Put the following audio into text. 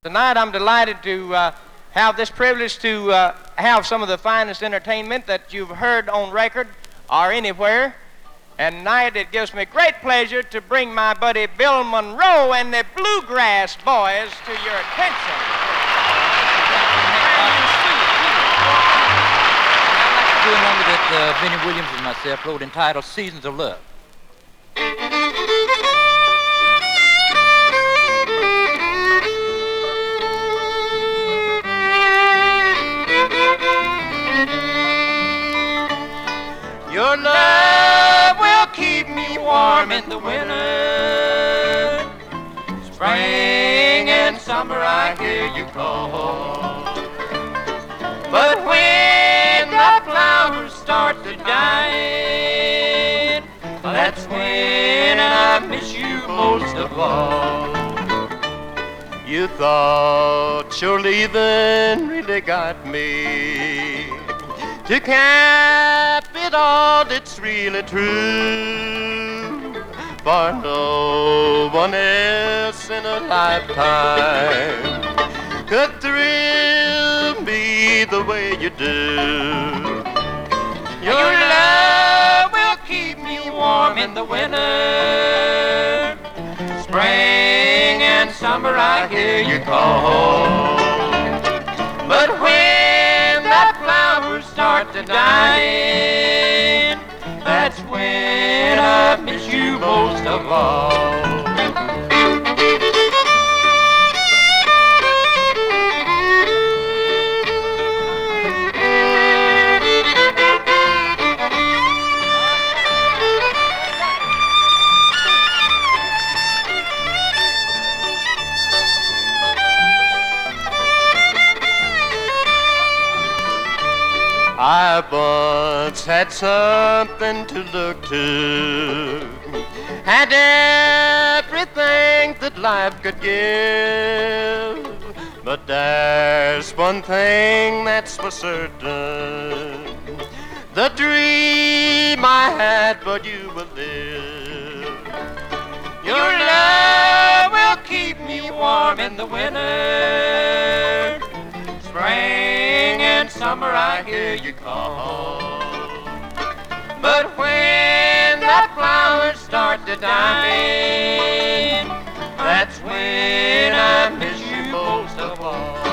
Tonight I'm delighted to have this privilege to have some of the finest entertainment that you've heard on record or anywhere. And tonight it gives me great pleasure to bring my buddy Bill Monroe and the Bluegrass Boys to your attention. I'd like to do a number that Benny Williams and myself wrote entitled Seasons of Love. Your love will keep me warm in the winter. Spring and summer I hear you call. But when the flowers start to die, that's when I miss you most of all. You thought your leaving really got me. To cap it all, it's really true. For no one else in a lifetime could thrill me the way you do. Your love will keep me warm in the winter. Spring and summer I hear you call. But when the flowers start to die, that's when I miss you most of all. I once had something to look to, had everything that life could give. But there's one thing that's for certain, the dream I had for you will live. Your love will keep me warm in the winter. Spring and summer I hear you call. But when the flowers start to die, that's when I miss you most of all.